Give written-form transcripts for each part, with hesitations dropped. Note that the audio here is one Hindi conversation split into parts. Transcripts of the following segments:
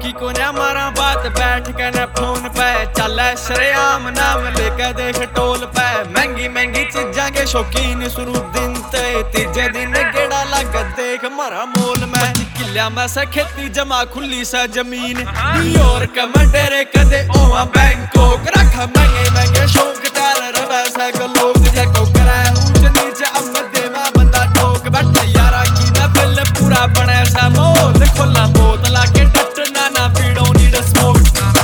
बाकी को ना मारा बात बैठ के न फोन पे चल श्रेयाम नाम लेके देख टोल पे महंगी महंगी चीजा के शौकीन शुरू दिन ते तीजे दिन गेड़ा लग देख मारा मोल में किलिया में से खेती जमा खुली सा जमीन न्यूयॉर्क में डेरे कदे ओवा बैंकॉक रख महंगे महंगे शौक टाल रवा सा लोग जको कराए ऊंच नीचे अब देवा बंदा ठोक बैठ यारा की ना बिल पूरा बने सा मोल खोला बोतला के टटना ना पीड़ो नीड स्मोक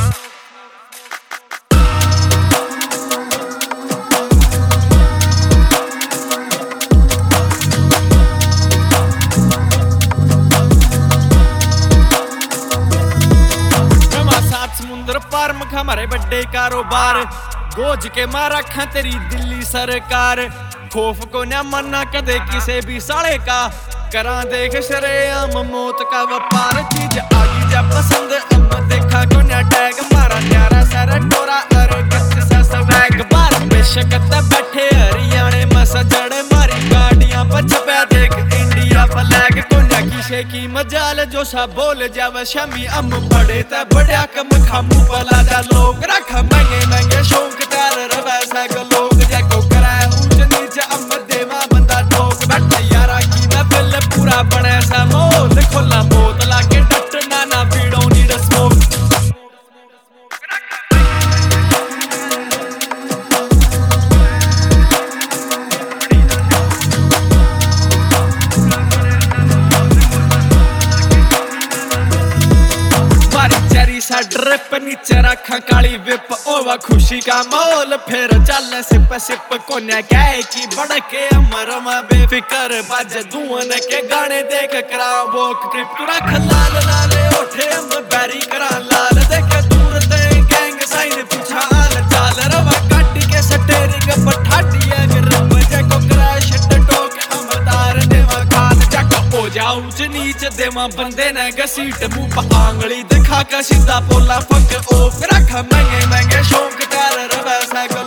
समुद्र पार मखा हमारे बड़े कारोबार गोज के मारा खा तेरी दिल्ली सरकार खौफ को न मना कदे किसे भी साले का करा देख शरेआम मौत का व्यापार चीज आगी जा पसंद अब देखा को न टैग मारा न्यारा सर टोरा अर गच सा स्वैग बार बेशक बैठे हरियाणे में सजड़ मारी गाड़ियां पछपे देख इंडिया फ्लैग को न किसे की मजाल जो सा बोल जावे शमी अम बड़े ता बड़ा कम खामू वाला जा लोग रख महंगे महंगे शौक तार रवा सा लोग जको कराए ऊंच नीचे अम देवा बंदा ठोक बैठ यारा की ना बिल पूरा बने सा मोल खोला बोतला के टटना ना पीड़ो नीड स्मोक ड्रिप नीचे रखा काली विप ओवा खुशी का मोल फिर चल सिप सिप कोन्या गए की बड़के अमर में बेफिकर बज धुआं के गाने देख करा वॉक क्रिप्ट रख लाल लाल ओठे हम बैरी करा लाल देख दूर ते गैंग साइन पीछा आल चाल रवा काटी के स्टेरिंग पठाटी अगर बजे को क्रैश टोक अमदार देवा खान जक हो जाओ ऊंच नीच देवा बंदे ने घसीट मुंह पर आंगली दिखा का सीधा बोला फक ओ रख महंगे महंगे शौक तार रवा सा